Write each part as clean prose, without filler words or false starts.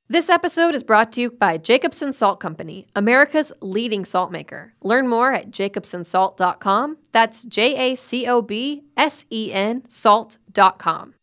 This episode is brought to you by Jacobsen Salt Company, America's leading salt maker. Learn more at jacobsensalt.com. That's JACOBSEN salt.com.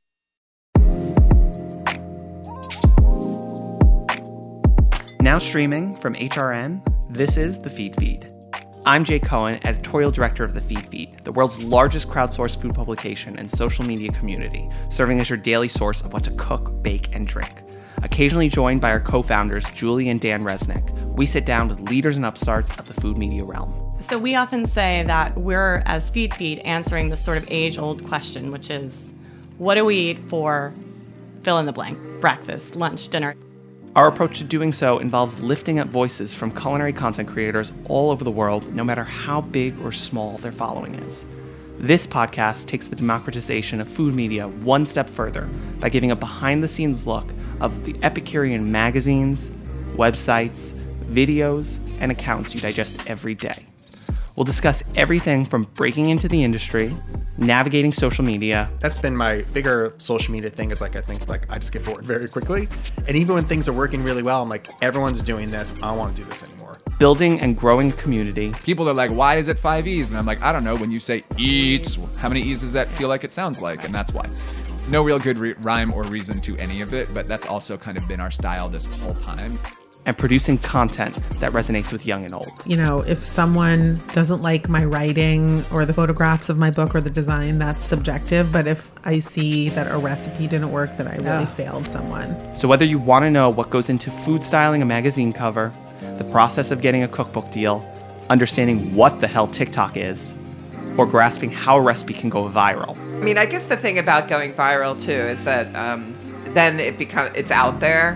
Now streaming from HRN, this is The Feed Feed. I'm Jay Cohen, editorial director of The Feed Feed, the world's largest crowdsourced food publication and social media community, serving as your daily source of what to cook, bake, and drink. Occasionally joined by our co-founders, Julie and Dan Resnick, we sit down with leaders and upstarts of the food media realm. So we often say that we're, as Feed Feed, answering this sort of age-old question, which is, what do we eat for fill in the blank? Breakfast, lunch, dinner. Our approach to doing so involves lifting up voices from culinary content creators all over the world, no matter how big or small their following is. This podcast takes the democratization of food media one step further by giving a behind-the-scenes look of the Epicurean magazines, websites, videos, and accounts you digest every day. We'll discuss everything from breaking into the industry, navigating social media. That's been my bigger social media thing, is I think I just get bored very quickly. And even when things are working really well, I'm like, everyone's doing this. I don't want to do this anymore. Building and growing a community. People are like, why is it 5 E's? And I'm like, I don't know. When you say eats, how many E's does that feel like it sounds like? And that's why. No real good rhyme or reason to any of it, but that's also kind of been our style this whole time. And producing content that resonates with young and old. You know, if someone doesn't like my writing or the photographs of my book or the design, that's subjective. But if I see that a recipe didn't work, that I really failed someone. So whether you want to know what goes into food styling a magazine cover, the process of getting a cookbook deal, understanding what the hell TikTok is, or grasping how a recipe can go viral. I mean, I guess the thing about going viral, too, is that then it's out there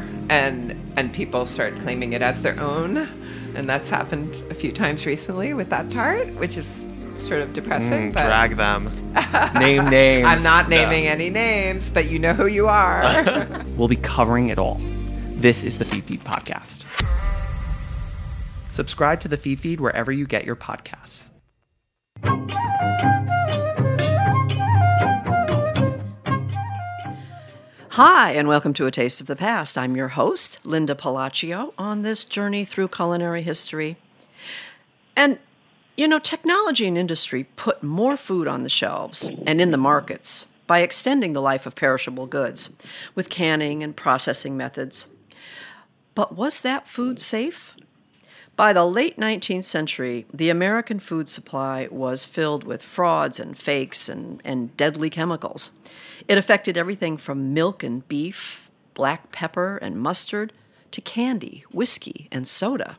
and people start claiming it as their own. And that's happened a few times recently with that tart, which is sort of depressing. But drag them. Name names. I'm not naming any names, but you know who you are. We'll be covering it all. This is the Feed Feed Podcast. Subscribe to the Feed Feed wherever you get your podcasts. Hi, and welcome to A Taste of the Past. I'm your host, Linda Palacio, on this journey through culinary history. And, you know, technology and industry put more food on the shelves and in the markets by extending the life of perishable goods with canning and processing methods. But was that food safe? By the late 19th century, the American food supply was filled with frauds and fakes and deadly chemicals. It affected everything from milk and beef, black pepper and mustard, to candy, whiskey, and soda.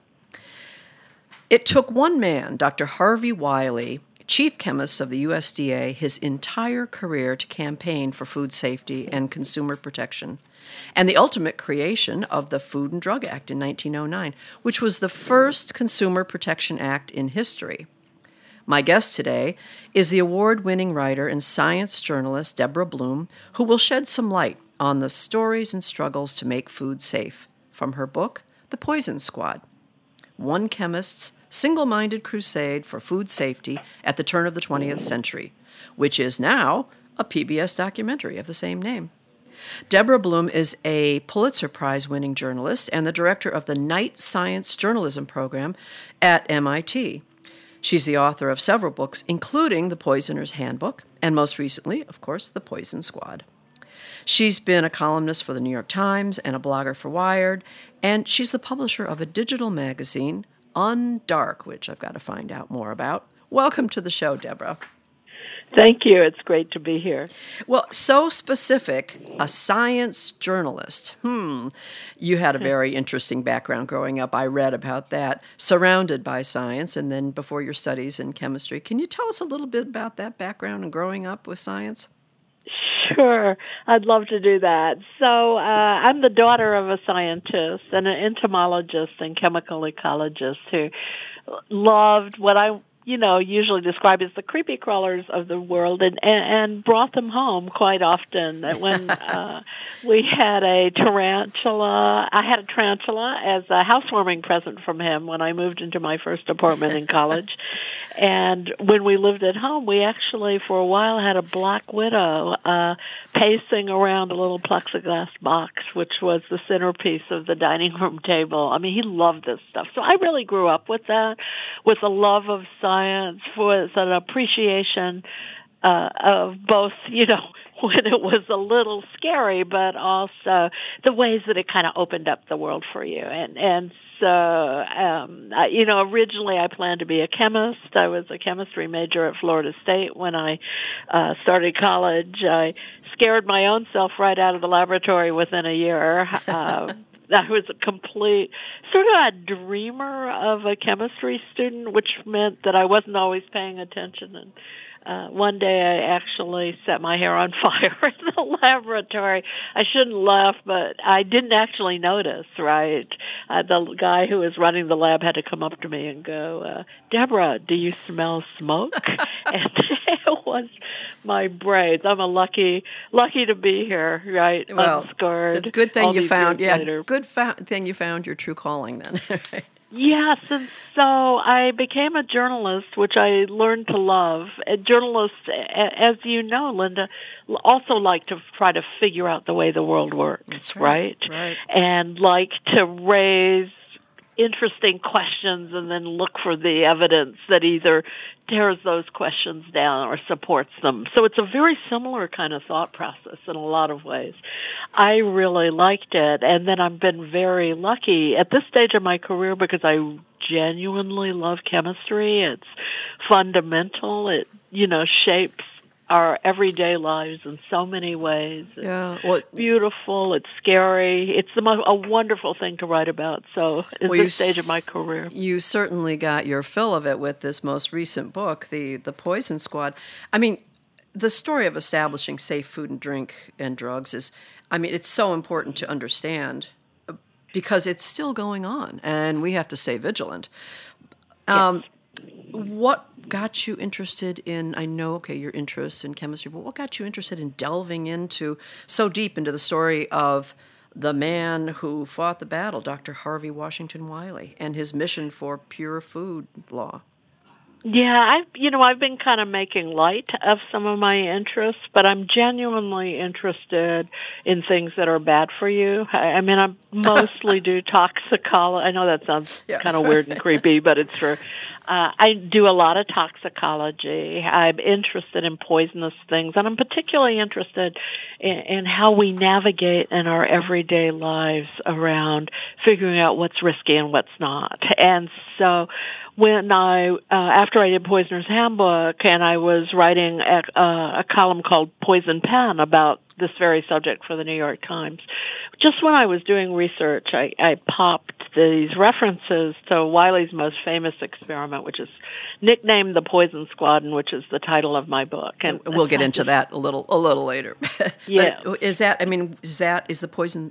It took one man, Dr. Harvey Wiley, chief chemist of the USDA, his entire career to campaign for food safety and consumer protection, and the ultimate creation of the Food and Drug Act in 1909, which was the first Consumer Protection Act in history. My guest today is the award-winning writer and science journalist Deborah Bloom, who will shed some light on the stories and struggles to make food safe from her book, The Poison Squad: One Chemist's Single-Minded Crusade for Food Safety at the Turn of the 20th Century, which is now a PBS documentary of the same name. Deborah Bloom is a Pulitzer Prize-winning journalist and the director of the Knight Science Journalism Program at MIT. She's the author of several books, including The Poisoner's Handbook, and most recently, of course, The Poison Squad. She's been a columnist for the New York Times and a blogger for Wired, and she's the publisher of a digital magazine, Undark, which I've got to find out more about. Welcome to the show, Deborah. Thank you. It's great to be here. Well, so specific, a science journalist. You had a very interesting background growing up. I read about that, surrounded by science, and then before your studies in chemistry. Can you tell us a little bit about that background and growing up with science? Sure. I'd love to do that. So I'm the daughter of a scientist and an entomologist and chemical ecologist who loved what I usually describe as the creepy crawlers of the world, and brought them home quite often. When we had a tarantula, I had a tarantula as a housewarming present from him when I moved into my first apartment in college. And when we lived at home, we actually, for a while, had a black widow pacing around a little plexiglass box, which was the centerpiece of the dining room table. I mean, he loved this stuff. So I really grew up with that, with a love of science, with an appreciation of both, when it was a little scary, but also the ways that it kind of opened up the world for you. And so, originally I planned to be a chemist. I was a chemistry major at Florida State when I started college. I scared my own self right out of the laboratory within a year. I was a complete, sort of a dreamer of a chemistry student, which meant that I wasn't always paying attention. And one day I actually set my hair on fire in the laboratory. I shouldn't laugh, but I didn't actually notice, right? The guy who was running the lab had to come up to me and go, Deborah, do you smell smoke? And it was my braids. I'm a lucky to be here, right? Well, unscarred. It's a good thing you found, later. thing you found your true calling then. Yes, and so I became a journalist, which I learned to love. Journalists, as you know, Linda, also like to try to figure out the way the world works, That's right? Right. And like to raise interesting questions and then look for the evidence that either tears those questions down or supports them. So it's a very similar kind of thought process in a lot of ways. I really liked it, and then I've been very lucky at this stage of my career because I genuinely love chemistry. It's fundamental. It, shapes our everyday lives in so many ways. It's beautiful. It's scary. It's a wonderful thing to write about. So at this stage of my career, you certainly got your fill of it with this most recent book, the Poison Squad. I mean, the story of establishing safe food and drink and drugs is, it's so important to understand because it's still going on, and we have to stay vigilant. Yes. What got you interested in, I know, your interest in chemistry, but what got you interested in delving so deep into the story of the man who fought the battle, Dr. Harvey Washington Wiley, and his mission for pure food law? Yeah, I've been kind of making light of some of my interests, but I'm genuinely interested in things that are bad for you. I mostly do toxicology. I know that sounds kind of weird and creepy, but it's true. I do a lot of toxicology. I'm interested in poisonous things, and I'm particularly interested in how we navigate in our everyday lives around figuring out what's risky and what's not. And so when after I did Poisoner's Handbook, and I was writing a column called Poison Pen about this very subject for the New York Times, just when I was doing research, I popped these references to Wiley's most famous experiment, which is nicknamed the Poison Squadron, which is the title of my book. And we'll get into that a little later. Yeah. But is the poison,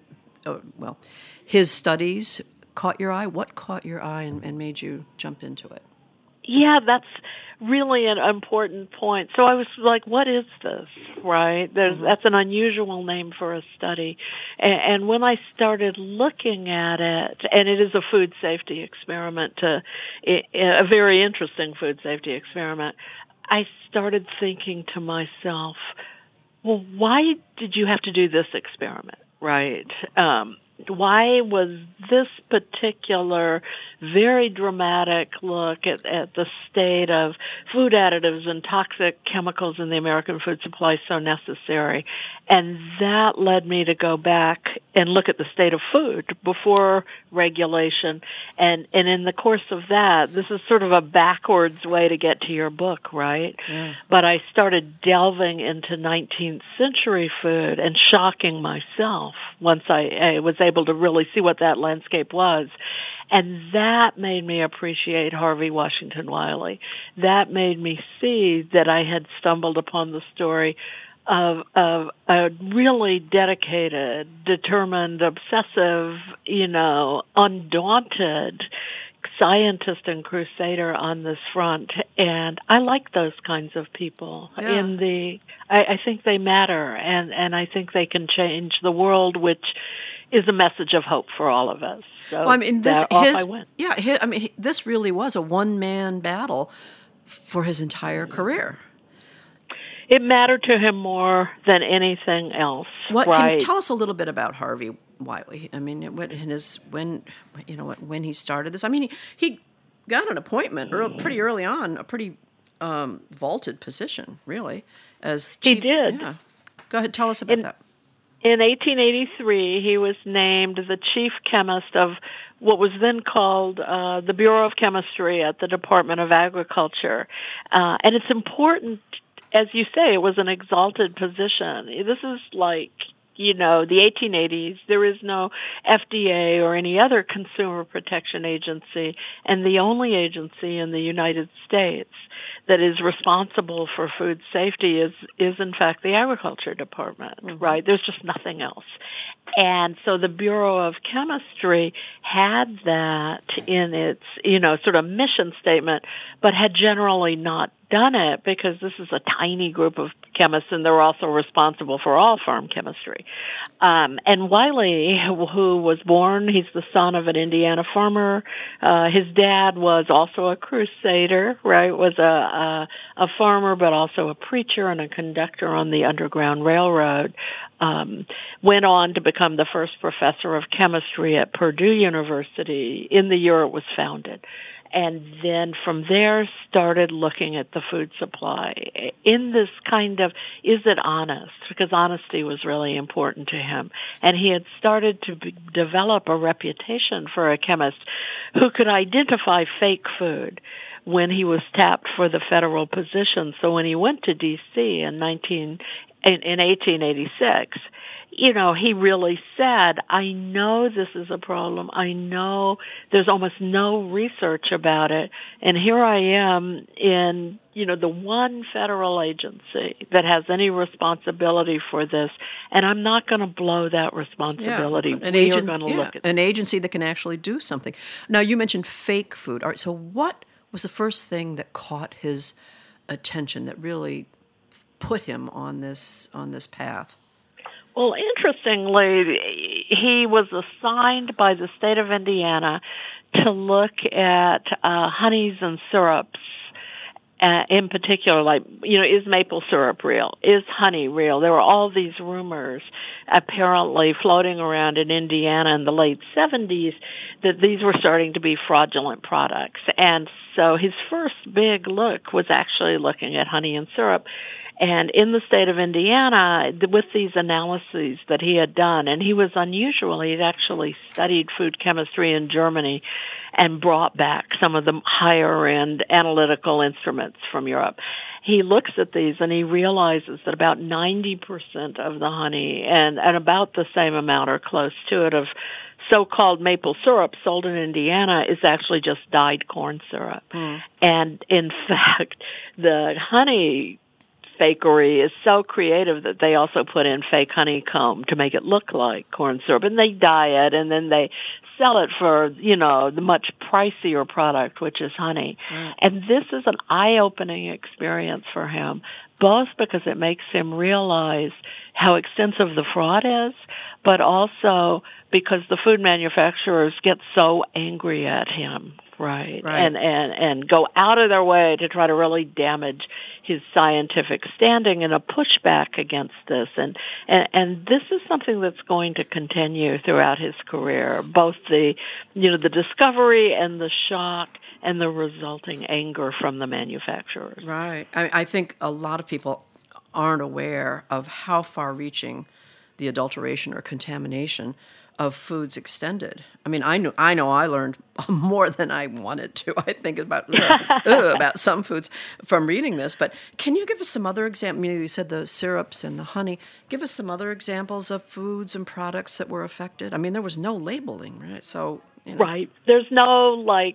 his studies caught your eye? What caught your eye and made you jump into it? Yeah, that's really an important point. So I was like, what is this, right? That's an unusual name for a study. And when I started looking at it, and it is a food safety experiment, a very interesting food safety experiment, I started thinking to myself, well, why did you have to do this experiment, right? Why was this particular very dramatic look at the state of food additives and toxic chemicals in the American food supply so necessary? And that led me to go back and look at the state of food before regulation. And in the course of that, this is sort of a backwards way to get to your book, right? Yeah. But I started delving into 19th century food and shocking myself once I was able to really see what that landscape was. And that made me appreciate Harvey Washington Wiley. That made me see that I had stumbled upon the story of a really dedicated, determined, obsessive, undaunted, scientist and crusader on this front, and I like those kinds of people. Yeah. I think they matter, and I think they can change the world, which is a message of hope for all of us. So Well, I mean, I went. this really was a one-man battle for his entire career. It mattered to him more than anything else. Can right? you tell us a little bit about Harvey Wiley? I mean, when he started this, I mean, he got an appointment pretty early on, a pretty vaulted position, really, as chief. He did. Yeah. Go ahead, tell us about that. In 1883, he was named the chief chemist of what was then called the Bureau of Chemistry at the Department of Agriculture. And it's important, as you say, it was an exalted position. This is like, the 1880s. There is no FDA or any other consumer protection agency, and the only agency in the United States that is responsible for food safety is in fact the Agriculture Department, right? There's just nothing else. And so the Bureau of Chemistry had that in its, sort of mission statement, but had generally not done it because this is a tiny group of chemists, and they're also responsible for all farm chemistry. And Wiley, who was born, he's the son of an Indiana farmer. His dad was also a crusader, right? Was a farmer, but also a preacher and a conductor on the Underground Railroad. Went on to become the first professor of chemistry at Purdue University in the year it was founded. And then from there started looking at the food supply in this kind of, is it honest? Because honesty was really important to him. And he had started to develop a reputation for a chemist who could identify fake food when he was tapped for the federal position. So when he went to D.C. in 1886, he really said, I know this is a problem. I know there's almost no research about it. And here I am in, the one federal agency that has any responsibility for this. And I'm not going to blow that responsibility. Yeah, We are going to look at an agency that can actually do something. Now, you mentioned fake food. All right, so what was the first thing that caught his attention, that really put him on this path? Well, interestingly, he was assigned by the state of Indiana to look at honeys and syrups in particular, is maple syrup real? Is honey real? There were all these rumors apparently floating around in Indiana in the late 70s that these were starting to be fraudulent products. And so his first big look was actually looking at honey and syrup. And in the state of Indiana, with these analyses that he had done, and he was unusual, he'd actually studied food chemistry in Germany and brought back some of the higher-end analytical instruments from Europe. He looks at these and he realizes that about 90% of the honey and about the same amount or close to it of so-called maple syrup sold in Indiana is actually just dyed corn syrup. And in fact, the honey fakery is so creative that they also put in fake honeycomb to make it look like corn syrup, and they dye it, and then they sell it for, the much pricier product, which is honey. And this is an eye-opening experience for him, both because it makes him realize how extensive the fraud is, but also because the food manufacturers get so angry at him, right? And go out of their way to try to really damage his scientific standing and a pushback against this. And this is something that's going to continue throughout his career, both the discovery and the shock and the resulting anger from the manufacturers. Right. I think a lot of people aren't aware of how far-reaching the adulteration or contamination of foods extended. I mean, I know I learned more than I wanted to, I think, about some foods from reading this. But can you give us some other examples? You said the syrups and the honey. Give us some other examples of foods and products that were affected. I mean, there was no labeling, right? So, Right. There's no,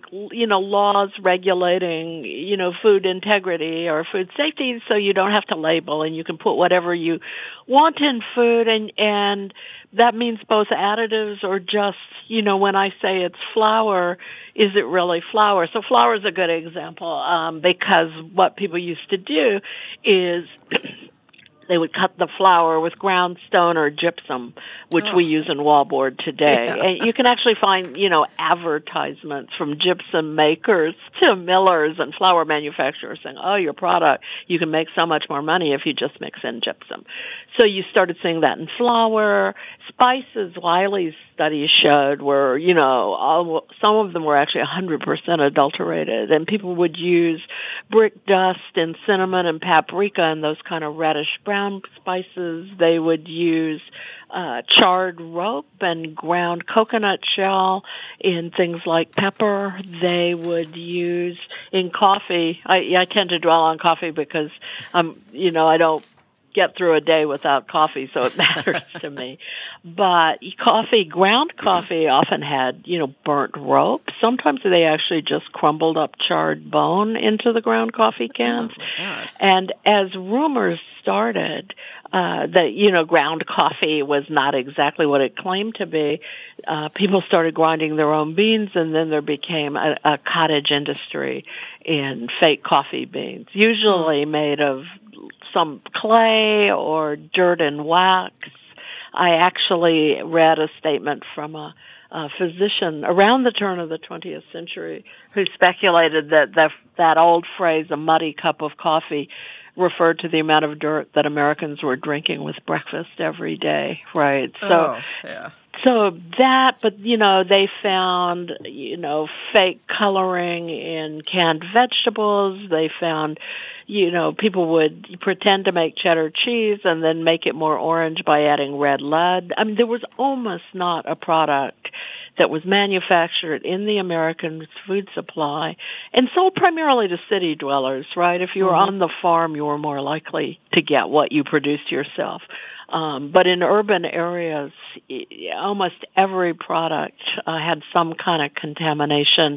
laws regulating, food integrity or food safety, so you don't have to label, and you can put whatever you want in food, that means both additives or just, when I say it's flour, is it really flour? So flour is a good example because what people used to do is they would cut the flour with ground stone or gypsum, which we use in wallboard today. Yeah. And you can actually find, advertisements from gypsum makers to millers and flour manufacturers saying, oh, your product, you can make so much more money if you just mix in gypsum. So you started seeing that in flour. Spices, Wiley's studies showed were, some of them were actually 100% adulterated. And people would use brick dust and cinnamon and paprika and those kind of reddish brown spices. They would use charred rope and ground coconut shell in things like pepper. They would use in coffee. I tend to dwell on coffee because I don't get through a day without coffee, so it matters to me. But ground coffee often had, burnt rope. Sometimes they actually just crumbled up charred bone into the ground coffee cans. Oh, and as rumors started that, ground coffee was not exactly what it claimed to be, people started grinding their own beans, and then there became a cottage industry in fake coffee beans, usually made of some clay or dirt and wax. I actually read a statement from a physician around the turn of the 20th century who speculated that old phrase, a muddy cup of coffee, referred to the amount of dirt that Americans were drinking with breakfast every day, right? So, So that, but, they found, fake coloring in canned vegetables. They found, people would pretend to make cheddar cheese and then make it more orange by adding red lead. I mean, there was almost not a product that was manufactured in the American food supply and sold primarily to city dwellers, right? If you were on the farm, you were more likely to get what you produced yourself. But in urban areas, almost every product had some kind of contamination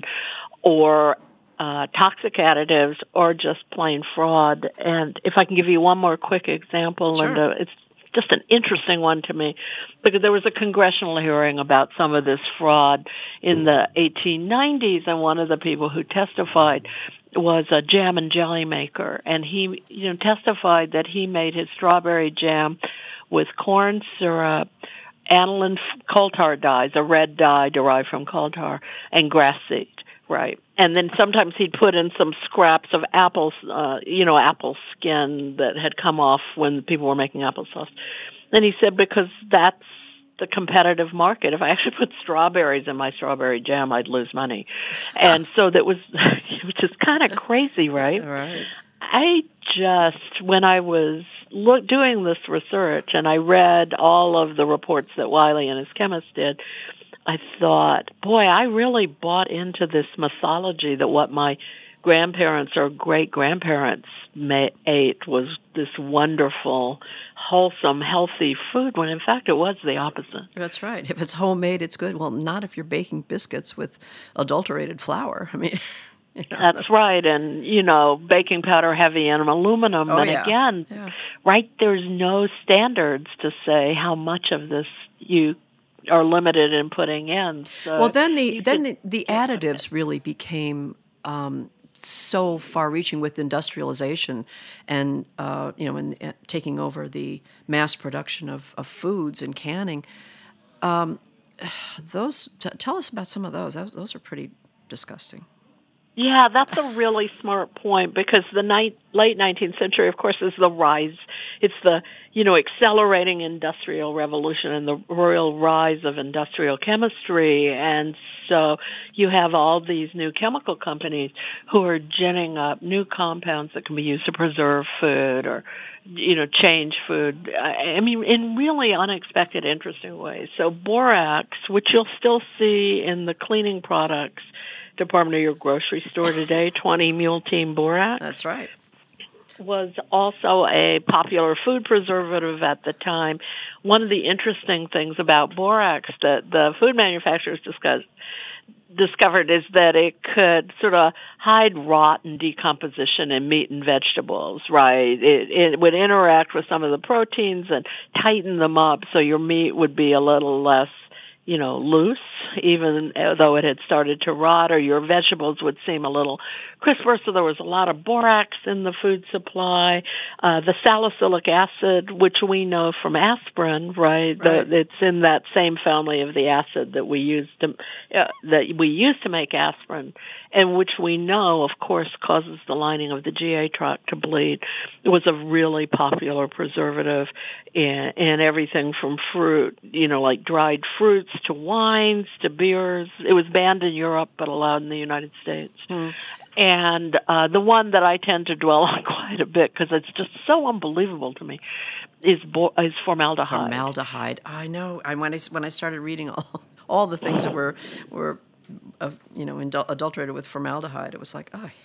or toxic additives or just plain fraud. And if I can give you one more quick example, Sure. Linda, it's just an interesting one to me because there was a congressional hearing about some of this fraud in the 1890s, and one of the people who testified was a jam and jelly maker, and he testified that he made his strawberry jam with corn syrup, aniline coal tar dyes, a red dye derived from coal tar, and grass seed, right? And then sometimes he'd put in some scraps of apples, apple skin that had come off when people were making applesauce. And he said, because that's the competitive market. If I actually put strawberries in my strawberry jam, I'd lose money. And so that was, which is kind of crazy, right? Right. I just, when I was doing this research and I read all of the reports that Wiley and his chemists did, I thought, boy, I really bought into this mythology that what my grandparents or great-grandparents ate was this wonderful, wholesome, healthy food, when in fact it was the opposite. That's right. If it's homemade, it's good. Well, not if you're baking biscuits with adulterated flour. I mean... That's right. And, baking powder heavy in aluminum. Oh, and yeah. again, right, there's no standards to say how much of this you are limited in putting in. So well, then the additives really became so far-reaching with industrialization and, and taking over the mass production of foods and canning. Tell us about some of those. Those are pretty disgusting. Yeah, that's a really smart point because the late 19th century, of course, is the rise. It's the, accelerating industrial revolution and the royal rise of industrial chemistry. And so you have all these new chemical companies who are ginning up new compounds that can be used to preserve food or, change food. I mean, in really unexpected, interesting ways. So borax, which you'll still see in the cleaning products department of your grocery store today, 20 Mule Team Borax. That's right. Was also a popular food preservative at the time. One of the interesting things about borax that the food manufacturers discussed, discovered is that it could sort of hide rot and decomposition in meat and vegetables, right? It would interact with some of the proteins and tighten them up so your meat would be a little less, loose, even though it had started to rot, or your vegetables would seem a little crisper. So there was a lot of borax in the food supply. The salicylic acid, which we know from aspirin, right? It's in that same family of the acid that we use to make aspirin, and which we know, of course, causes the lining of the GI tract to bleed. It was a really popular preservative in everything from fruit, like dried fruits, to wines, to beers. It was banned in Europe but allowed in the United States. And the one that I tend to dwell on quite a bit because it's just so unbelievable to me is formaldehyde. Formaldehyde. I know. When I started reading all the things that were adulterated with formaldehyde, it was like, oh.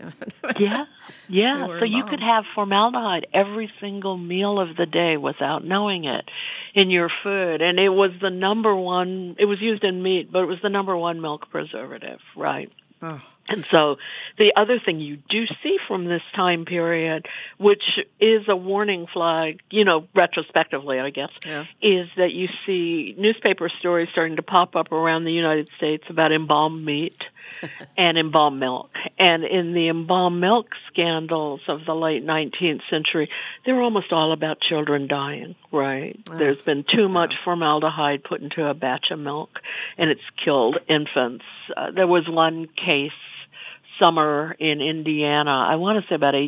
Yeah. So you could have formaldehyde every single meal of the day without knowing it in your food. And it was the number one, it was used in meat, but it was the number one milk preservative, right? Oh. And so the other thing you do see from this time period, which is a warning flag, retrospectively, I guess, is that you see newspaper stories starting to pop up around the United States about embalmed meat and embalmed milk. And in the embalmed milk scandals of the late 19th century, they were almost all about children dying, right? There's been too much formaldehyde put into a batch of milk, and it's killed infants. There was one case summer in Indiana, I want to say about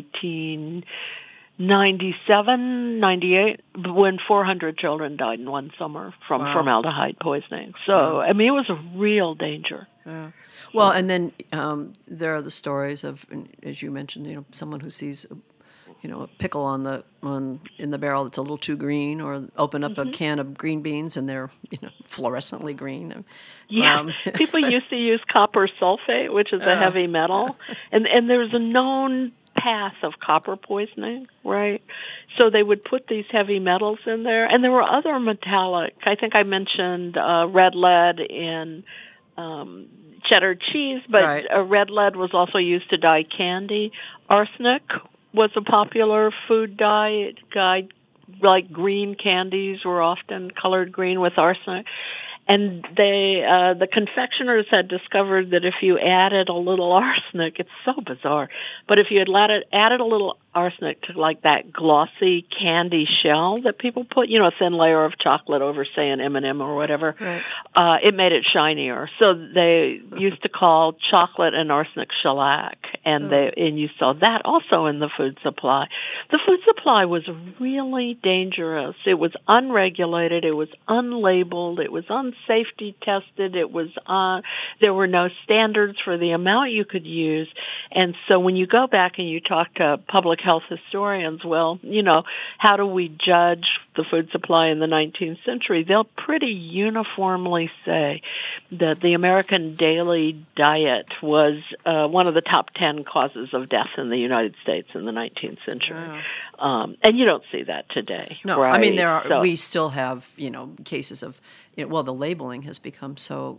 1897, 98, when 400 children died in one summer from formaldehyde poisoning. So, I mean, it was a real danger. Yeah. Well, and then there are the stories of, as you mentioned, someone who sees, a pickle in the barrel that's a little too green, or open up a can of green beans and they're, fluorescently green. Yeah, people used to use copper sulfate, which is a heavy metal, and there's a known path of copper poisoning, right? So they would put these heavy metals in there, and there were other metallic. I think I mentioned red lead in cheddar cheese, but red lead was also used to dye candy. Arsenic was a popular food dye guide, like green candies were often colored green with arsenic. And the confectioners had discovered that if you added a little arsenic, it's so bizarre, but if you had added a little arsenic to like that glossy candy shell that people put, a thin layer of chocolate over, say, an M&M or whatever, it made it shinier. So they used to call chocolate an arsenic shellac, and you saw that also in the food supply. The food supply was really dangerous. It was unregulated. It was unlabeled. It was unsafety tested. It was there were no standards for the amount you could use. And so when you go back and you talk to public health historians, well, how do we judge the food supply in the 19th century? They'll pretty uniformly say that the American daily diet was one of the top 10 causes of death in the United States in the 19th century. And you don't see that today. No, right? I mean, we still have, cases of, the labeling has become so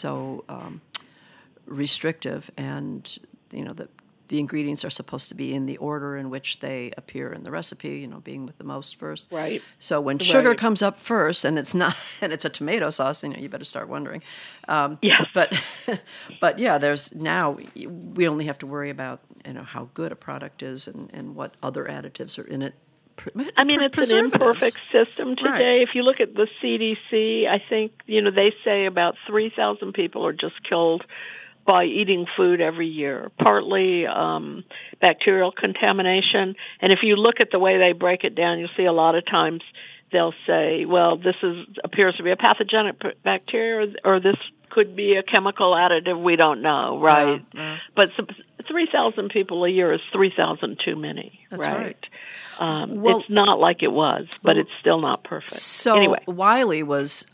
restrictive, and, the ingredients are supposed to be in the order in which they appear in the recipe, being with the most first. Right. So when sugar comes up first and it's not, and it's a tomato sauce, you better start wondering. Yes. But yeah, we only have to worry about, how good a product is and what other additives are in it. I mean, it's an imperfect system today. Right. If you look at the CDC, I think, they say about 3,000 people are just killed by eating food every year, partly bacterial contamination. And if you look at the way they break it down, you'll see a lot of times they'll say, well, this appears to be a pathogenic bacteria, or this could be a chemical additive. We don't know, right? But 3,000 people a year is 3,000 too many. That's right. It's not like it was, but it's still not perfect. So anyway. Wiley was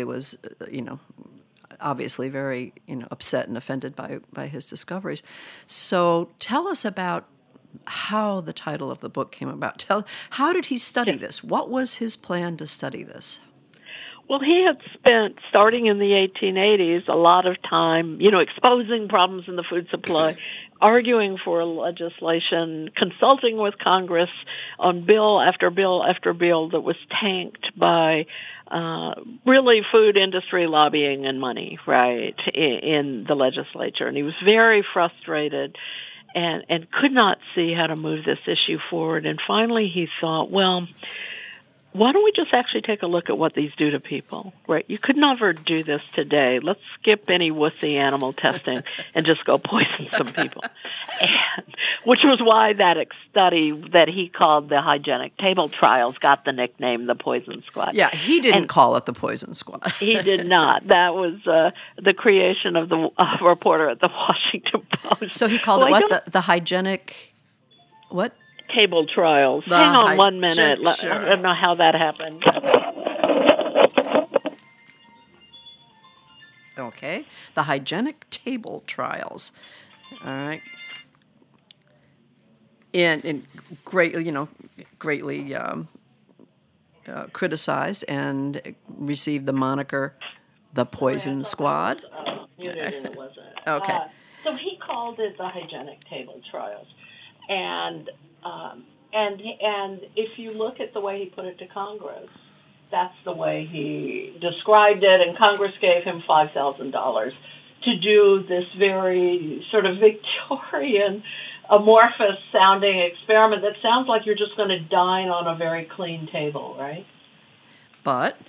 obviously very upset and offended by his discoveries. So tell us about how the title of the book came about. How did he study this? What was his plan to study this? Well, he had spent, starting in the 1880s, a lot of time, exposing problems in the food supply, arguing for legislation, consulting with Congress on bill after bill after bill that was tanked by really food industry lobbying and money, right, in the legislature. And he was very frustrated and could not see how to move this issue forward. And finally he thought, well, why don't we just actually take a look at what these do to people, right? You could never do this today. Let's skip any wussy animal testing and just go poison some people. Which was why that study that he called the hygienic table trials got the nickname the Poison Squad. Yeah, he didn't call it the Poison Squad. He did not. That was the creation of the reporter at the Washington Post. So he called it what? The hygienic, what? Table trials. Hang on 1 minute. Sure. I don't know how that happened. Okay. The hygienic table trials. All right. And greatly criticized and received the moniker the Poison Squad. It wasn't. Okay. So he called it the hygienic table trials. And if you look at the way he put it to Congress, that's the way he described it, and Congress gave him $5,000 to do this very sort of Victorian, amorphous-sounding experiment that sounds like you're just going to dine on a very clean table, right? But...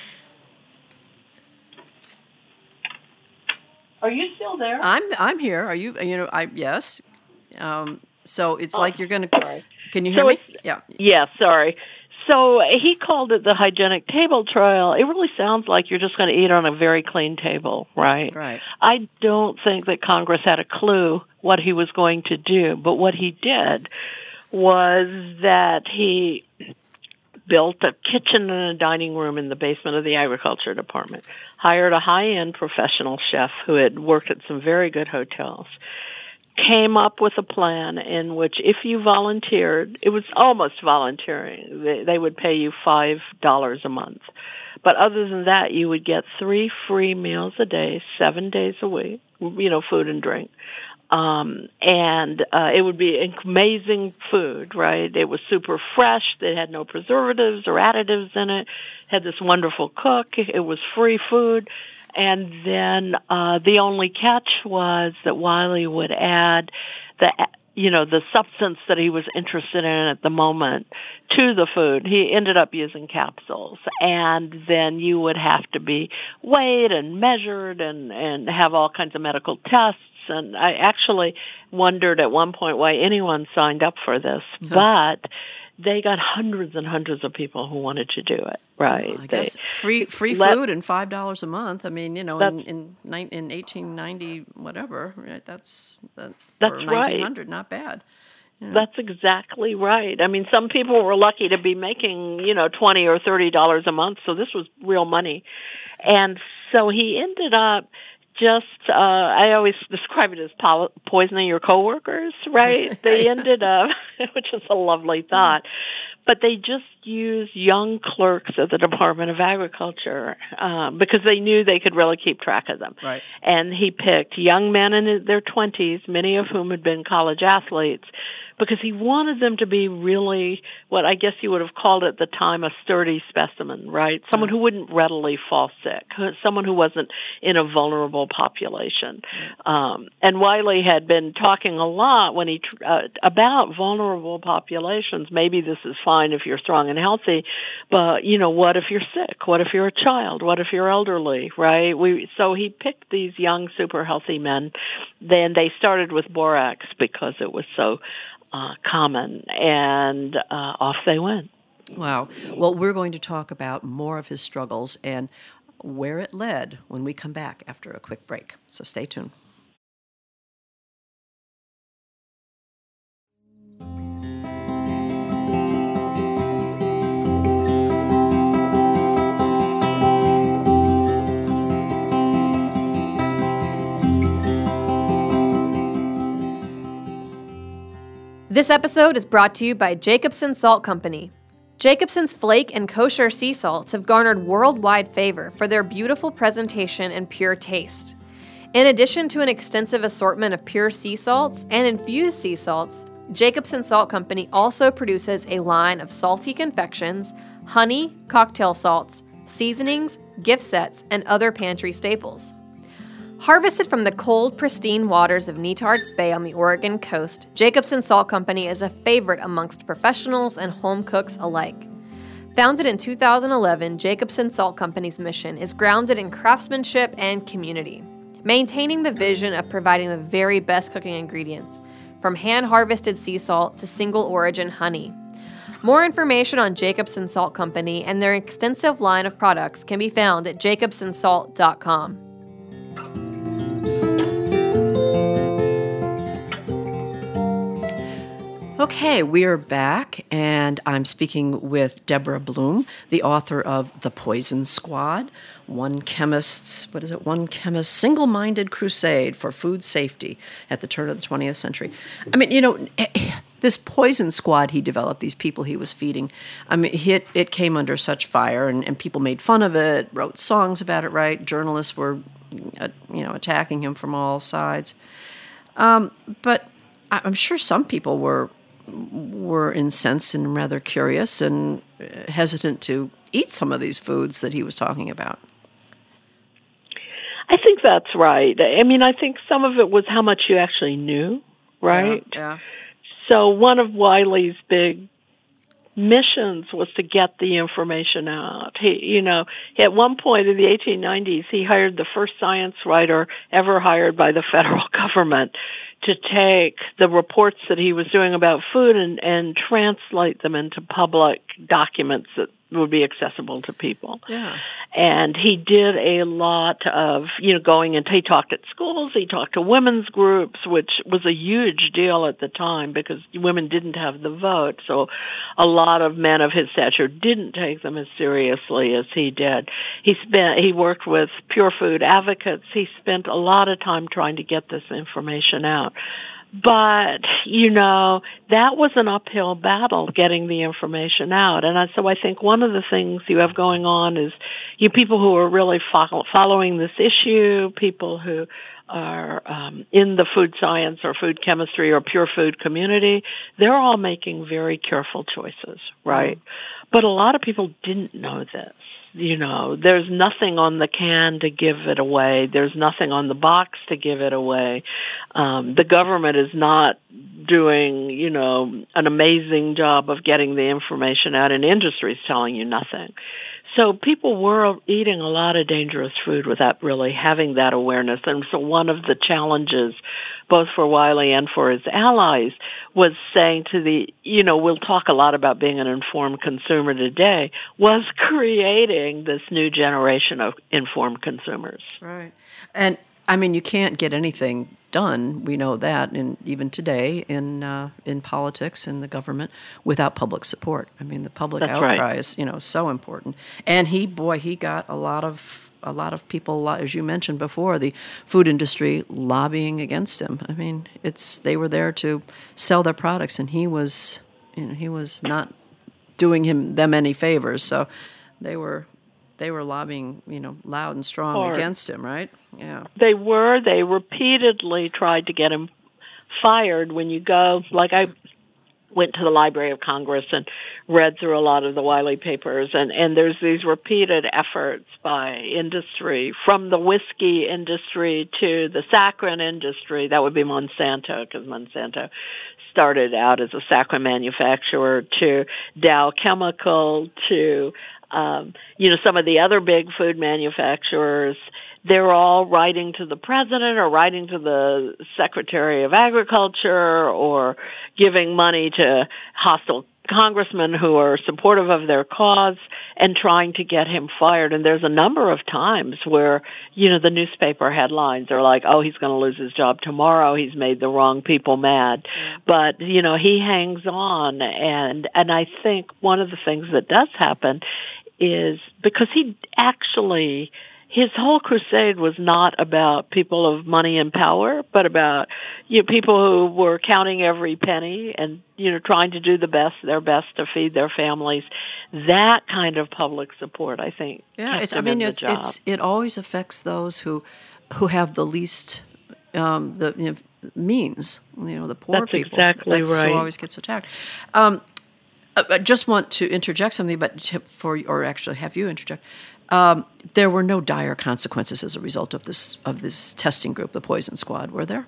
Are you still there? I'm here. Are you? Yes. So it's like you're going to... Can you hear me? Yeah. Yeah, sorry. So he called it the hygienic table trial. It really sounds like you're just going to eat on a very clean table, right? Right. I don't think that Congress had a clue what he was going to do, but what he did was that he built a kitchen and a dining room in the basement of the Agriculture Department, hired a high-end professional chef who had worked at some very good hotels, came up with a plan in which if you volunteered, it was almost volunteering. They would pay you $5 a month. But other than that, you would get 3 free meals a day, 7 days a week, food and drink. It would be amazing food, right? It was super fresh. They had no preservatives or additives in it. Had this wonderful cook. It was free food. And then the only catch was that Wiley would add the substance that he was interested in at the moment to the food. He ended up using capsules. And then you would have to be weighed and measured and have all kinds of medical tests. And I actually wondered at one point why anyone signed up for this. But they got hundreds and hundreds of people who wanted to do it, right? Well, I guess free food and $5 a month. I mean, in 1890, whatever, right? That's or 1900, right. Not bad. That's exactly right. I mean, some people were lucky to be making, $20 or $30 a month, so this was real money. And so he ended up I always describe it as poisoning your coworkers, right? They ended up, which is a lovely thought, but they just used young clerks at the Department of Agriculture because they knew they could really keep track of them. Right. And he picked young men in their 20s, many of whom had been college athletes, because he wanted them to be really what I guess you would have called at the time a sturdy specimen, right? Someone who wouldn't readily fall sick, someone who wasn't in a vulnerable population. And Wiley had been talking a lot when about vulnerable populations. Maybe this is fine if you're strong and healthy, but what if you're sick? What if you're a child? What if you're elderly, right? So he picked these young, super healthy men. Then they started with borax because it was so common, and off they went. Wow. Well, we're going to talk about more of his struggles and where it led when we come back after a quick break. So stay tuned. This episode is brought to you by Jacobson Salt Company. Jacobsen's flake and kosher sea salts have garnered worldwide favor for their beautiful presentation and pure taste. In addition to an extensive assortment of pure sea salts and infused sea salts, Jacobsen Salt Company also produces a line of salty confections, honey, cocktail salts, seasonings, gift sets, and other pantry staples. Harvested from the cold, pristine waters of Netarts Bay on the Oregon coast, Jacobsen Salt Company is a favorite amongst professionals and home cooks alike. Founded in 2011, Jacobsen Salt Company's mission is grounded in craftsmanship and community, maintaining the vision of providing the very best cooking ingredients, from hand-harvested sea salt to single-origin honey. More information on Jacobsen Salt Company and their extensive line of products can be found at jacobsensalt.com. Okay, we are back, and I'm speaking with Deborah Bloom, the author of The Poison Squad, One Chemist's single-minded crusade for food safety at the turn of the 20th century. I mean, this Poison Squad he developed, these people he was feeding, I mean, it came under such fire, and people made fun of it, wrote songs about it, right? Journalists were, attacking him from all sides. But I'm sure some people were incensed and rather curious and hesitant to eat some of these foods that he was talking about. I think that's right. I mean, I think some of it was how much you actually knew, right? Yeah. So one of Wiley's big missions was to get the information out. He, at one point in the 1890s, he hired the first science writer ever hired by the federal government to take the reports that he was doing about food and translate them into public documents that would be accessible to people. Yeah. And he did a lot of, going and he talked at schools, he talked to women's groups, which was a huge deal at the time because women didn't have the vote. So a lot of men of his stature didn't take them as seriously as he did. He worked with Pure Food advocates. He spent a lot of time trying to get this information out. But, that was an uphill battle getting the information out. And so I think one of the things you have going on is people who are really following this issue, people who are in the food science or food chemistry or pure food community, they're all making very careful choices, right? But a lot of people didn't know this. There's nothing on the can to give it away. There's nothing on the box to give it away. The government is not doing, an amazing job of getting the information out, and industry is telling you nothing. So people were eating a lot of dangerous food without really having that awareness. And so one of the challenges, both for Wiley and for his allies, was saying to we'll talk a lot about being an informed consumer today, was creating this new generation of informed consumers. Right. And, I mean, you can't get anything done, we know that, and even today in politics and the government, without public support. I mean, the public outcry is, so important. And he got a lot of people, as you mentioned before, the food industry lobbying against him. I mean, they were there to sell their products, and he was not doing them any favors. So they were lobbying, loud and strong against him, right? Yeah. They repeatedly tried to get him fired. When you go, I went to the Library of Congress and read through a lot of the Wiley papers, and there's these repeated efforts by industry, from the whiskey industry to the saccharin industry. That would be Monsanto, because Monsanto started out as a saccharin manufacturer, to Dow Chemical, to some of the other big food manufacturers. They're all writing to the president or writing to the Secretary of Agriculture or giving money to hostile congressmen who are supportive of their cause and trying to get him fired. And there's a number of times where, the newspaper headlines are like, oh, he's going to lose his job tomorrow. He's made the wrong people mad. But, he hangs on. And I think one of the things that does happen is because he his whole crusade was not about people of money and power, but about people who were counting every penny and trying to do their best to feed their families. That kind of public support, I think. Yeah, it always affects those who have the least means. The poor That's people. Exactly That's right. who always gets attacked. I just want to interject something, or actually have you interject. There were no dire consequences as a result of this testing group, the Poison Squad, were there?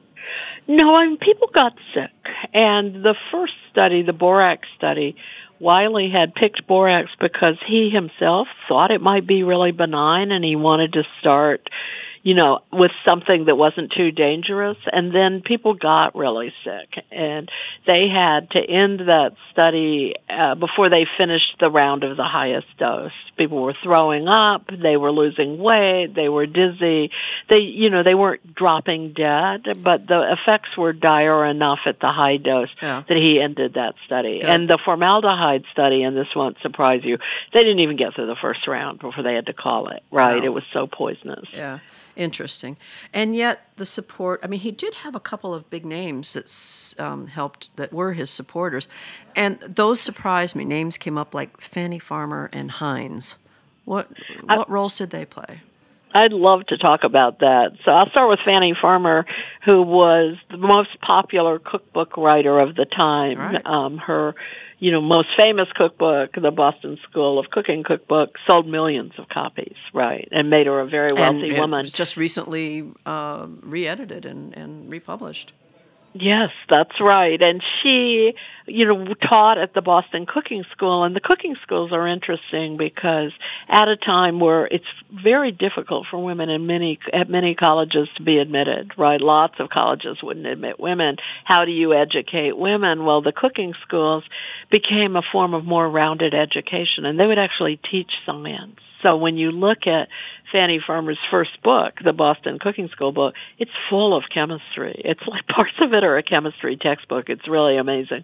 No, people got sick. And the first study, the borax study, Wiley had picked borax because he himself thought it might be really benign, and he wanted to start with something that wasn't too dangerous. And then people got really sick, and they had to end that study before they finished the round of the highest dose. People were throwing up, they were losing weight, they were dizzy. They weren't dropping dead, but the effects were dire enough at the high dose that he ended that study. Good. And the formaldehyde study, and this won't surprise you, they didn't even get through the first round before they had to call it, right? Wow. It was so poisonous. Yeah. Interesting. And yet the support, he did have a couple of big names that helped, that were his supporters. And those surprised me. Names came up like Fanny Farmer and Heinz. What roles did they play? I'd love to talk about that. So I'll start with Fanny Farmer, who was the most popular cookbook writer of the time. Right. Her most famous cookbook, the Boston School of Cooking cookbook, sold millions of copies, right, and made her a very wealthy woman. It was just recently re-edited and republished. Yes, that's right. And she, taught at the Boston Cooking School, and the cooking schools are interesting because at a time where it's very difficult for women at many colleges to be admitted, right? Lots of colleges wouldn't admit women. How do you educate women? Well, the cooking schools became a form of more rounded education, and they would actually teach science. So when you look at Fanny Farmer's first book, the Boston Cooking School book, it's full of chemistry. It's like parts of it are a chemistry textbook. It's really amazing.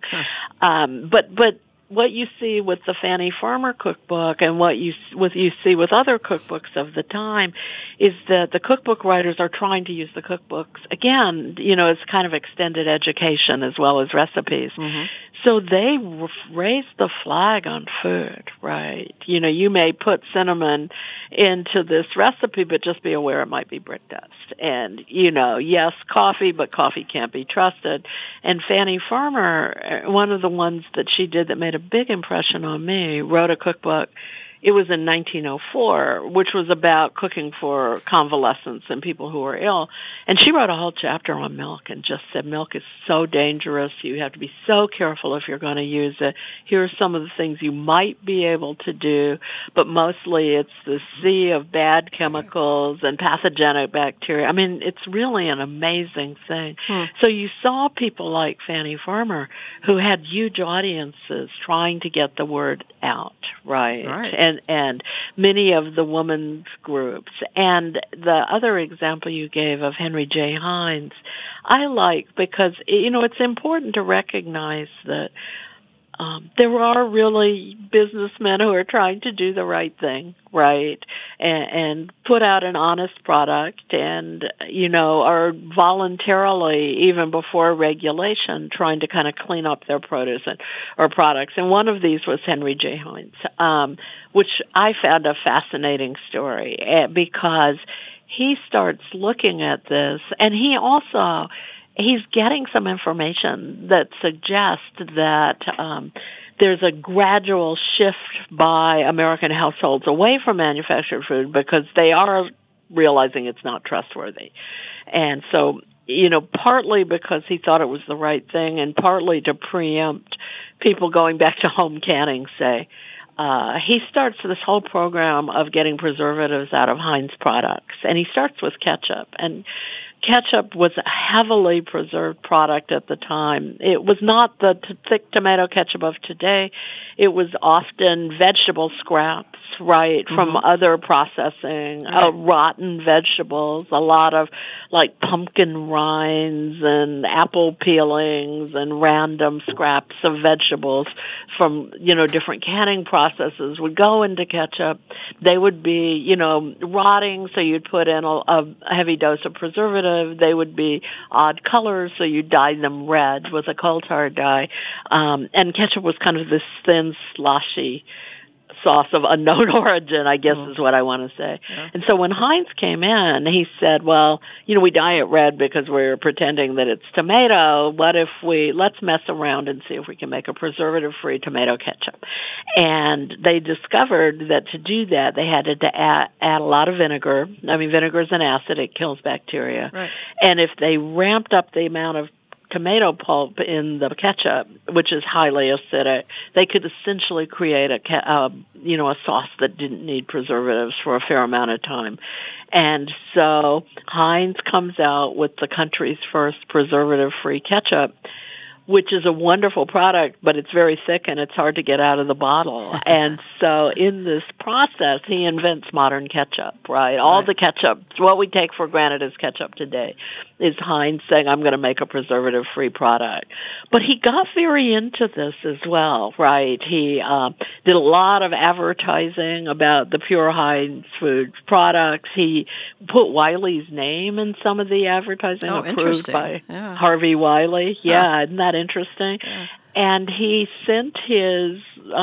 But what you see with the Fanny Farmer cookbook and what you see with other cookbooks of the time is that the cookbook writers are trying to use the cookbooks, again, as kind of extended education as well as recipes. Mm-hmm. So they raised the flag on food, right? You may put cinnamon into this recipe, but just be aware it might be brick dust. And, yes, coffee, but coffee can't be trusted. And Fanny Farmer, one of the ones that she did that made a big impression on me, wrote a cookbook. It was in 1904, which was about cooking for convalescents and people who were ill. And she wrote a whole chapter on milk and just said milk is so dangerous. You have to be so careful if you're going to use it. Here are some of the things you might be able to do, but mostly it's the sea of bad chemicals and pathogenic bacteria. It's really an amazing thing. So you saw people like Fanny Farmer who had huge audiences trying to get the word out, right? And many of the women's groups. And the other example you gave of Henry J. Heinz, I like because, it's important to recognize that there are really businessmen who are trying to do the right thing, right, and put out an honest product and, are voluntarily, even before regulation, trying to kind of clean up their produce or products. And one of these was Henry J. Heinz, which I found a fascinating story because he starts looking at this, and he's getting some information that suggests that there's a gradual shift by American households away from manufactured food because they are realizing it's not trustworthy. And so, partly because he thought it was the right thing and partly to preempt people going back to home canning, say, he starts this whole program of getting preservatives out of Heinz products. And he starts with ketchup. And ketchup was a heavily preserved product at the time. It was not the thick tomato ketchup of today. It was often vegetable scraps, right, from other processing, rotten vegetables, a lot of like pumpkin rinds and apple peelings and random scraps of vegetables from, different canning processes would go into ketchup. They would be, rotting, so you'd put in a heavy dose of preservative. They would be odd colors, so you dye them red with a coal tar dye. And ketchup was kind of this thin, sloshy sauce of unknown origin, I guess is what I want to say. Yeah. And so when Heinz came in, he said, well, we dye it red because we're pretending that it's tomato. What if let's mess around and see if we can make a preservative-free tomato ketchup. And they discovered that to do that, they had to add a lot of vinegar. I mean, vinegar is an acid. It kills bacteria. Right. And if they ramped up the amount of tomato pulp in the ketchup, which is highly acidic, they could essentially create a sauce that didn't need preservatives for a fair amount of time. And so Heinz comes out with the country's first preservative-free ketchup, which is a wonderful product, but it's very thick and it's hard to get out of the bottle. And so in this process, he invents modern ketchup, right? All the ketchup, what we take for granted as ketchup today, is Heinz saying, I'm going to make a preservative-free product. But he got very into this as well, right? He did a lot of advertising about the pure Heinz food products. He put Wiley's name in some of the advertising approved by Harvey Wiley. Yeah, isn't that interesting? Yeah. And he sent his,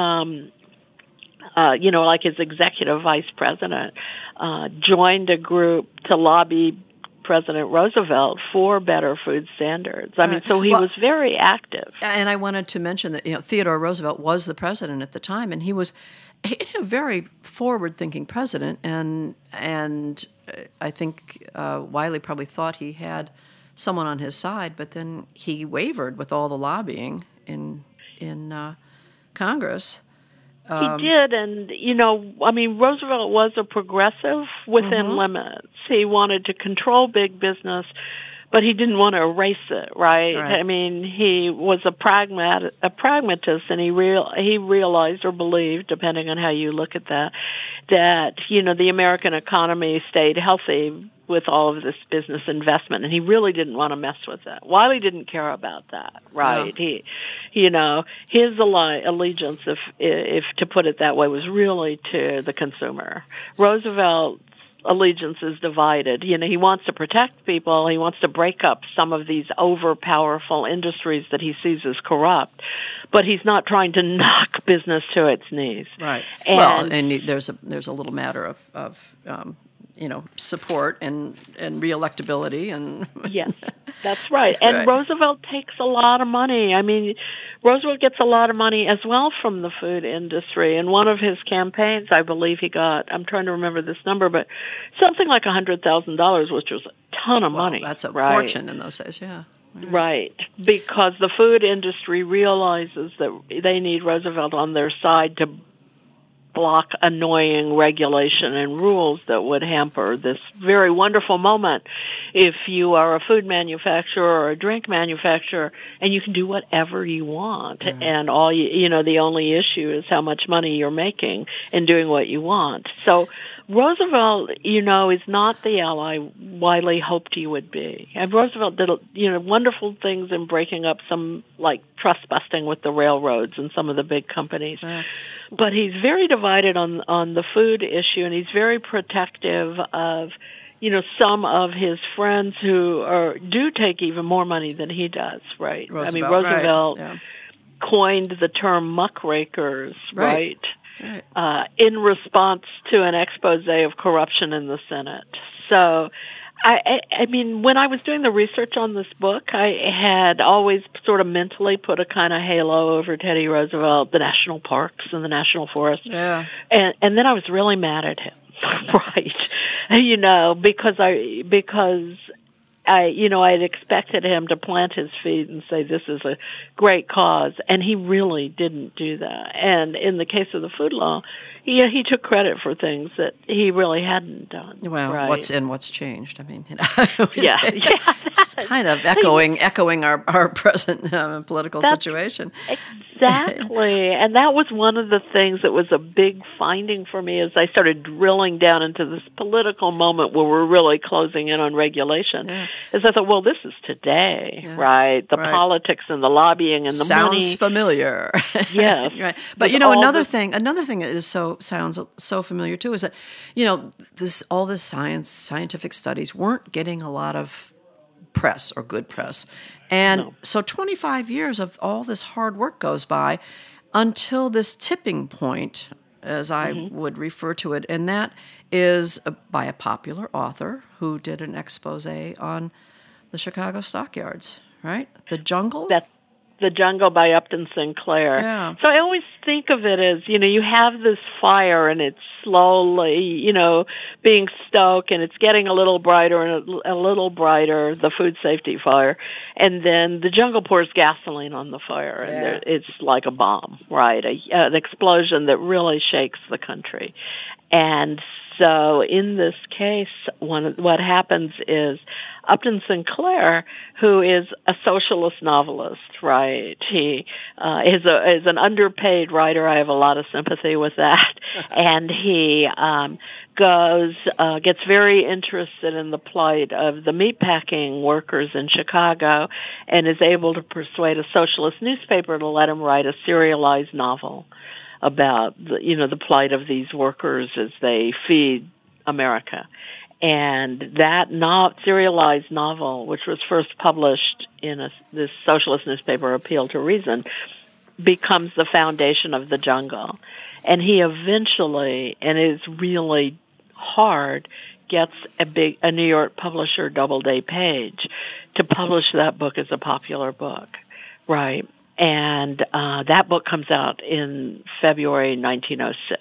like his executive vice president, joined a group to lobby President Roosevelt for better food standards. I mean, so he was very active. And I wanted to mention that, Theodore Roosevelt was the president at the time, and he was a very forward-thinking president, and I think Wiley probably thought he had someone on his side, but then he wavered with all the lobbying in Congress. He did, and, Roosevelt was a progressive within limits. He wanted to control big business, but he didn't want to erase it, right? I mean, he was a pragmatist, and he realized or believed, depending on how you look at that, the American economy stayed healthy with all of this business investment, and he really didn't want to mess with that. Wiley didn't care about that, right? No. His allegiance, if to put it that way, was really to the consumer. Roosevelt's allegiance is divided. He wants to protect people. He wants to break up some of these over-powerful industries that he sees as corrupt, but he's not trying to knock business to its knees. Right. And there's a little matter of support and reelectability and yes, that's right. And right. Roosevelt takes a lot of money. I mean, Roosevelt gets a lot of money as well from the food industry. In one of his campaigns, I believe he got, I'm trying to remember this number, but something like $100,000, which was a ton of money. That's a fortune in those days, yeah. Right, because the food industry realizes that they need Roosevelt on their side to block annoying regulation and rules that would hamper this very wonderful moment if you are a food manufacturer or a drink manufacturer and you can do whatever you want. Mm-hmm. And all the only issue is how much money you're making in doing what you want. So Roosevelt, is not the ally Wiley hoped he would be. And Roosevelt did, wonderful things in breaking up some, like, trust busting with the railroads and some of the big companies. But he's very divided on the food issue, and he's very protective of, some of his friends who do take even more money than he does, right? Roosevelt coined the term muckrakers, right? In response to an expose of corruption in the Senate. So, I mean, when I was doing the research on this book, I had always sort of mentally put a kind of halo over Teddy Roosevelt, the national parks and the national forests. Yeah. And then I was really mad at him, right? Because I had expected him to plant his feet and say, this is a great cause, and he really didn't do that. And in the case of the food law, he took credit for things that he really hadn't done. Well, right? what's changed? I mean, It's kind of echoing our present political situation. Exactly. And that was one of the things that was a big finding for me as I started drilling down into this political moment where we're really closing in on regulation. Is I thought, well, this is today, right? The politics and the lobbying and the money. Sounds familiar. Yes. Right. But another thing that is sounds so familiar too is that, all this scientific studies weren't getting a lot of press or good press. And so 25 years of all this hard work goes by until this tipping point, as I would refer to it, and that is by a popular author who did an expose on the Chicago stockyards, right? The Jungle? That's The Jungle by Upton Sinclair. Yeah. So I always think of it as, you have this fire and it's slowly, being stoked and it's getting a little brighter and a little brighter, the food safety fire. And then the jungle pours gasoline on the fire and it's like a bomb, right? An explosion that really shakes the country. And so in this case, what happens is Upton Sinclair, who is a socialist novelist, right? He is an underpaid writer. I have a lot of sympathy with that. And he gets very interested in the plight of the meatpacking workers in Chicago and is able to persuade a socialist newspaper to let him write a serialized novel about the plight of these workers as they feed America. And that serialized novel, which was first published in this socialist newspaper, Appeal to Reason, becomes the foundation of The Jungle. And he eventually, and it's really hard, gets a New York publisher, Doubleday Page, to publish that book as a popular book, right? And that book comes out in February 1906.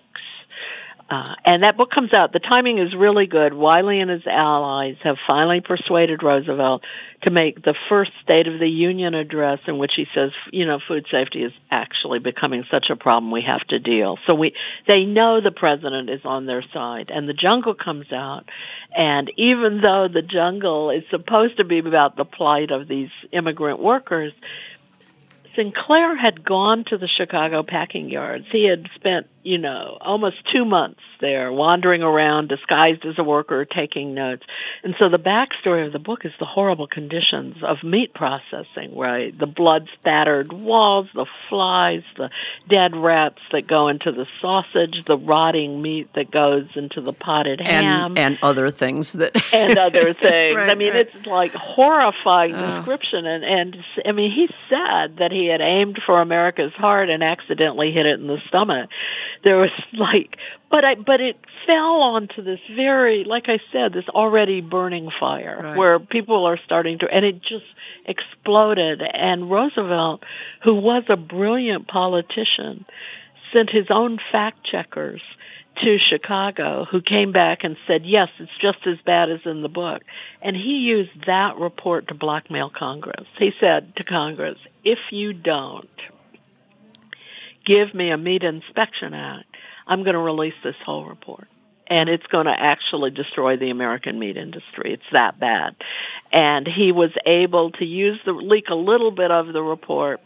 And that book comes out, the timing is really good. Wiley and his allies have finally persuaded Roosevelt to make the first State of the Union address in which he says, food safety is actually becoming such a problem we have to deal. So they know the president is on their side. And The Jungle comes out. And even though The Jungle is supposed to be about the plight of these immigrant workers, Sinclair had gone to the Chicago packing yards. He had spent, almost 2 months there wandering around, disguised as a worker, taking notes. And so the backstory of the book is the horrible conditions of meat processing, right? The blood-spattered walls, the flies, the dead rats that go into the sausage, the rotting meat that goes into the potted ham. And other things that... and other things. Right, it's like horrifying description. And he said that he had aimed for America's heart and accidentally hit it in the stomach. There was but it fell onto this very, like I said, this already burning fire where people are starting to, and it just exploded. And Roosevelt, who was a brilliant politician, sent his own fact checkers to Chicago, who came back and said, yes, it's just as bad as in the book. And he used that report to blackmail Congress. He said to Congress, if you don't give me a Meat Inspection Act, I'm going to release this whole report. And it's going to actually destroy the American meat industry. It's that bad. And he was able to leak a little bit of the report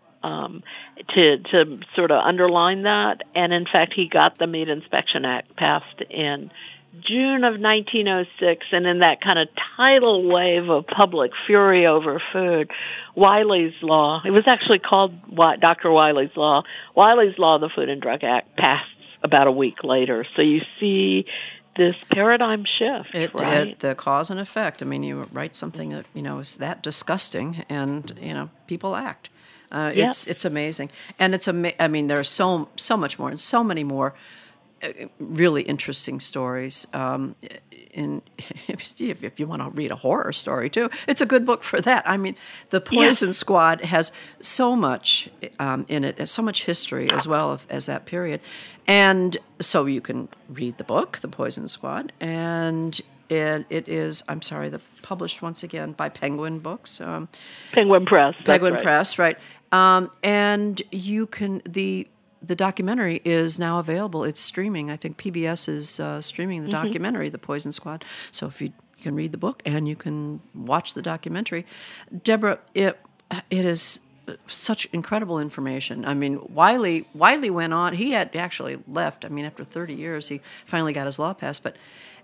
to sort of underline that. And in fact, he got the Meat Inspection Act passed in June of 1906, and in that kind of tidal wave of public fury over food, Wiley's Law, it was actually called Dr. Wiley's Law. Wiley's Law, the Food and Drug Act, passed about a week later. So you see this paradigm shift, right? The cause and effect. You write something that, is that disgusting, and, people act. It's amazing. And there's so much more and so many more really interesting stories. If you want to read a horror story too, it's a good book for that. The Poison Squad has so much in it, so much history as well as that period. And so you can read the book, The Poison Squad, and it is, published once again by Penguin Books. Penguin Press. Penguin Press, right. And you can, the documentary is now available. It's streaming. I think PBS is streaming the documentary, The Poison Squad. So if you can read the book and you can watch the documentary. Deborah, it is such incredible information. I mean, Wiley went on. He had actually left. I mean, after 30 years, he finally got his law passed. But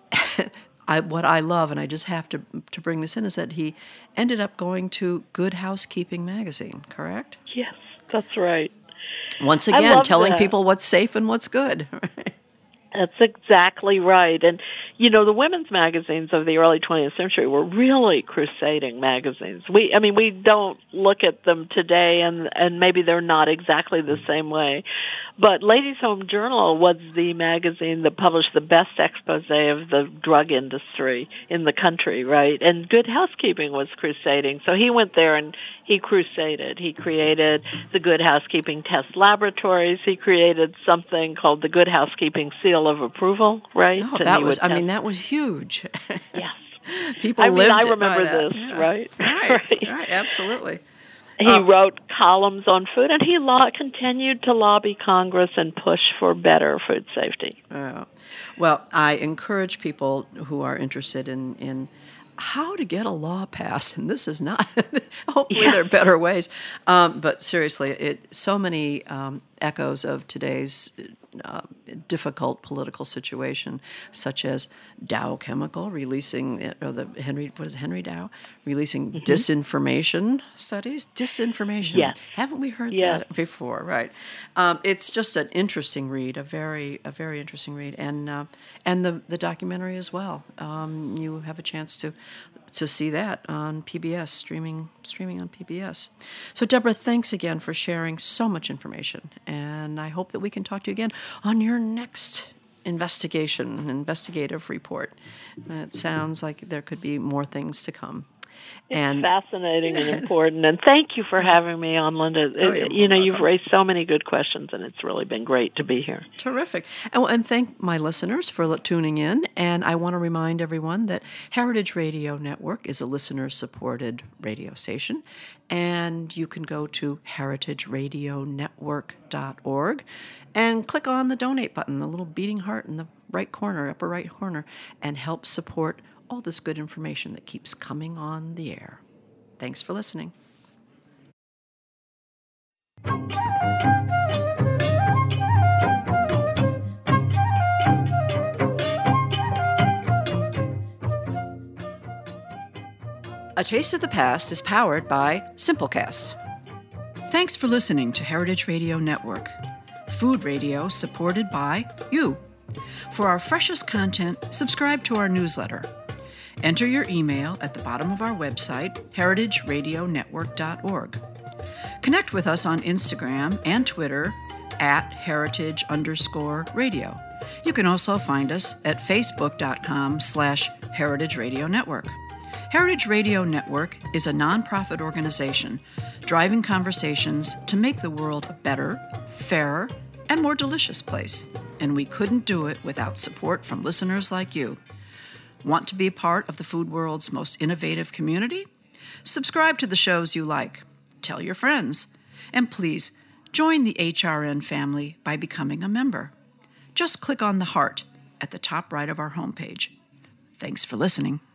what I love, and I just have to bring this in, is that he ended up going to Good Housekeeping magazine, correct? Yes, that's right. Once again, telling people what's safe and what's good. That's exactly right. And, you know, the women's magazines of the early 20th century were really crusading magazines. We don't look at them today, and maybe they're not exactly the same way. But Ladies' Home Journal was the magazine that published the best expose of the drug industry in the country, right? And Good Housekeeping was crusading. So he went there and he crusaded. He created the Good Housekeeping Test Laboratories. He created something called the Good Housekeeping Seal of Approval, right? Oh, that was huge. Yes. People lived I remember this, yeah. right? Right, absolutely. He wrote columns on food, and he continued to lobby Congress and push for better food safety. Well, I encourage people who are interested in how to get a law passed, and this is not, hopefully there are better ways, but seriously, so many echoes of today's difficult political situation, such as Dow Chemical releasing, or Henry Dow releasing disinformation studies. Disinformation. Yes. Haven't we heard that before? Right. It's just an interesting read, a very interesting read, and the documentary as well. You have a chance to see that on PBS, streaming on PBS. So, Deborah, thanks again for sharing so much information, and I hope that we can talk to you again on your next investigative report. It sounds like there could be more things to come. It's fascinating and important, and thank you for having me on, Linda. You've raised so many good questions, and it's really been great to be here. Terrific. And thank my listeners for tuning in, and I want to remind everyone that Heritage Radio Network is a listener-supported radio station, and you can go to heritageradionetwork.org and click on the donate button, the little beating heart in the upper right corner, and help support all this good information that keeps coming on the air. Thanks for listening. A Taste of the Past is powered by Simplecast. Thanks for listening to Heritage Radio Network, food radio supported by you. For our freshest content, subscribe to our newsletter. Enter your email at the bottom of our website, heritageradionetwork.org. Connect with us on Instagram and Twitter at @heritage_radio. You can also find us at facebook.com/Heritage Radio Network. Heritage Radio Network is a nonprofit organization driving conversations to make the world a better, fairer, and more delicious place. And we couldn't do it without support from listeners like you. Want to be a part of the food world's most innovative community? Subscribe to the shows you like. Tell your friends. And please, join the HRN family by becoming a member. Just click on the heart at the top right of our homepage. Thanks for listening.